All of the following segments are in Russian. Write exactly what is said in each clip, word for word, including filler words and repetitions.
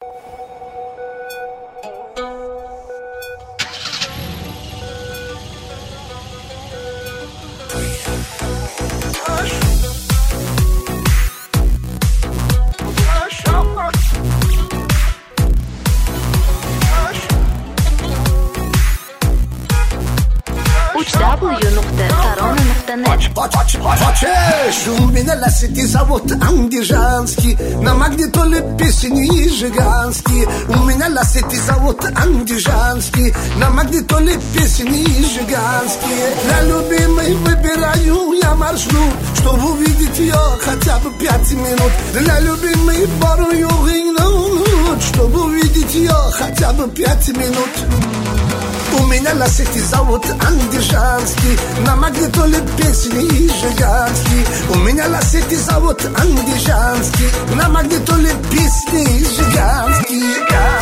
Хочешь, у меня ласити зовут Андижанский, на магнитоле песни жиганские. У меня ласити зовут Андижанский, на магнитоле песни жиганские. Для любимой выбираю я маршрут, чтобы увидеть ее хотя бы пять минут. Для любимой борю минут, чтобы увидеть ее хотя бы пять минут. У меня ласити зовут Андижанский, на магнитоле песни жиганские. У меня ласити зовут Андижанский, на магнитоле песни жиганские.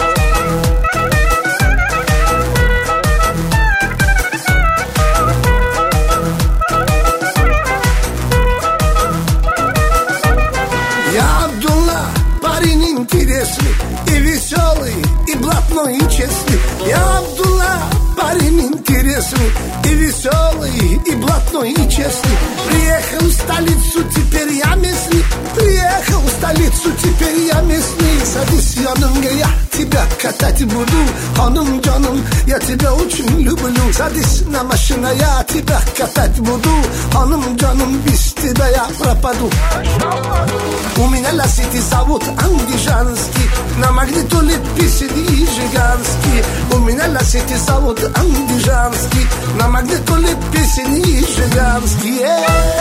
Я Абдулла, парень интересный и веселый, и блатной, и честный. Я Абдулла, парень интересный и веселый, и блатной, и честный. Приехал в столицу, теперь я местный. Приехал в столицу, теперь я местный. Садись рядом, я тебя катать буду. Ханым, джаным, я тебя очень люблю. Садись на машину, я тебя катать буду. Ханым, джаным, без тебя я пропаду. У меня ласити зовут Андижанский, на магнитоле песни жиганские. У меня ласити зовут Андижанский, на магнитоле песни жиганские.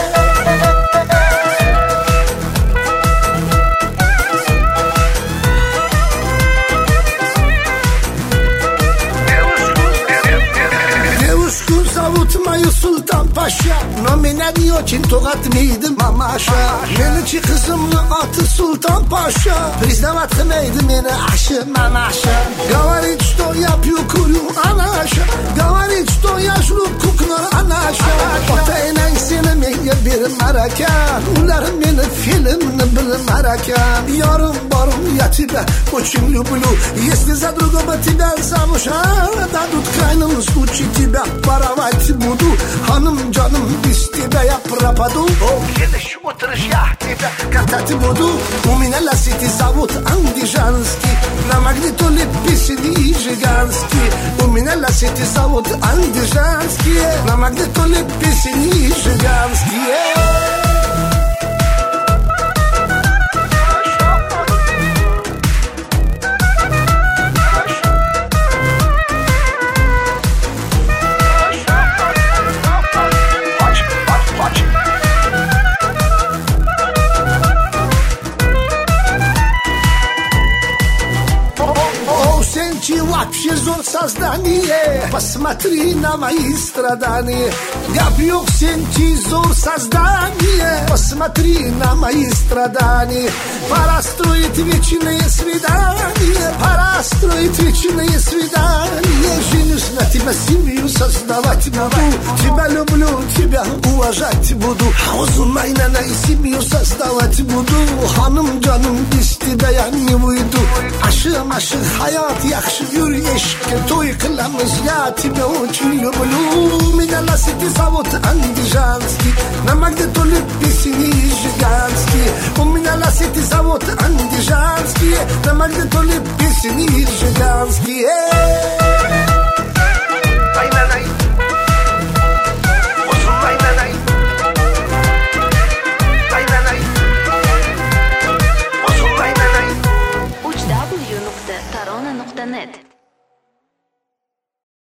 Девушку зовут мою Султан Паша, но меня не очень тугатмейді мамаша. Менің қызымның аты Султан Паша, признаваться мейді мені ашы мамаша. Говорит, что я пью, курю, анаша. Говорит, что я жру, кукнар, анаша. Отайнан сені менге bir marakan, ular meni filmni bir marakan. Ярым барым, я тебя очень люблю. Если за другого тебя замуж дадут, в крайнем случае тебя воровать буду. Ханым, джаным, без тебя я пропаду. О, следующий утро я тебя катать буду. У меня ласити зовут Андижанский, на магнитоле песни жиганские. У меня ласити зовут Андижанский, на магнитоле песни жиганские. Вообще зор создание, посмотри на мои страдания. Я бью сенти зор создание, посмотри на мои страдания. Пора строить вечные свидания, пора строить вечные свидания. Женюсь на тебя, семью создавать буду. Тебя люблю, тебя уважать буду. Озумай на и семью создавать буду. Ханым, джаным, без тебя я не выйду. Ашым, ашым, хаят, яхши, юрьешки, той кламыз, я тебя очень люблю. Меня ласити зовут Андижанский, на магнитоле песни жиганские. У меня ласити зовут Андижанский, на магнитоле песни жиганские.